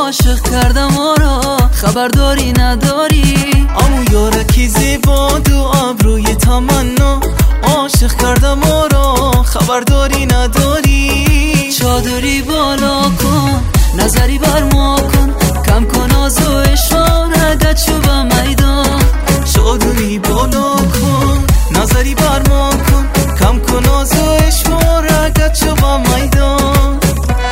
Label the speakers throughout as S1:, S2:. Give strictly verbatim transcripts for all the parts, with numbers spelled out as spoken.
S1: عاشق کردم ما را خبرداری نداری.
S2: امو یارکی زیباد و ابروی تمنا عاشق کردم ما را خبرداری نداری.
S1: چادری بالا کن نظری بر ما کن کم کن آز و اشاره چوب میدان.
S2: چادری بالا کن نظری بر ما کن کم کن آز و اشاره چوب میدان.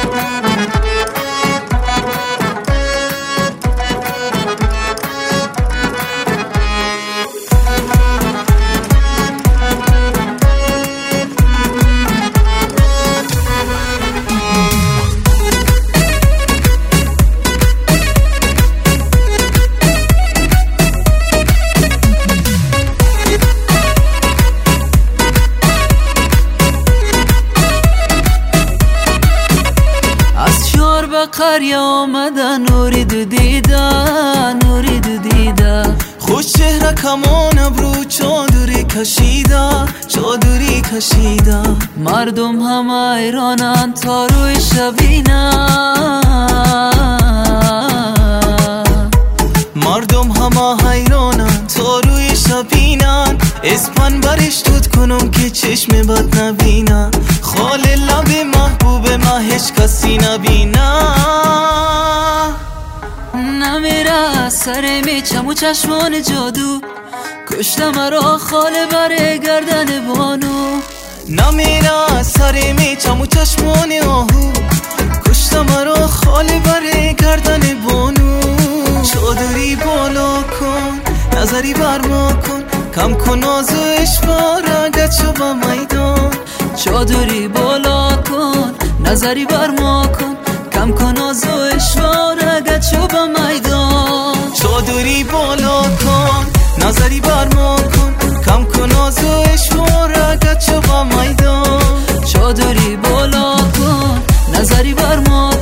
S1: قریه آمدن نوری دو دیدن نوری دو دیدن.
S2: خوش چهره کمان ابرو چادری کشیده چادری کشیده.
S1: مردم همه ایرانن تا روی شبینن
S2: مردم همه حیرانن تا روی شبینن. اسپن برش دود کنم که چشم بد نبینن. خال لب محبوب ما هیچ کسی نبینن.
S1: نمیره سر میچم و چشمان جادو کشته مرا خال بر گردن بانو.
S2: نمیره سر میچم و چشمان آهو کشته مرا خال بر گردن بانو. چادری بالا کن نظری بر ما کن کم کن آز و اشواره گچو با میدان.
S1: چادری بالا کن نظری بر ما کن کم کن آز و اشواره گچو با میدان.
S2: چادری بالا کن نظری بر ما کن کم کن آز و اشواره گچو با میدان.
S1: چادری بالا کن نظری بر ما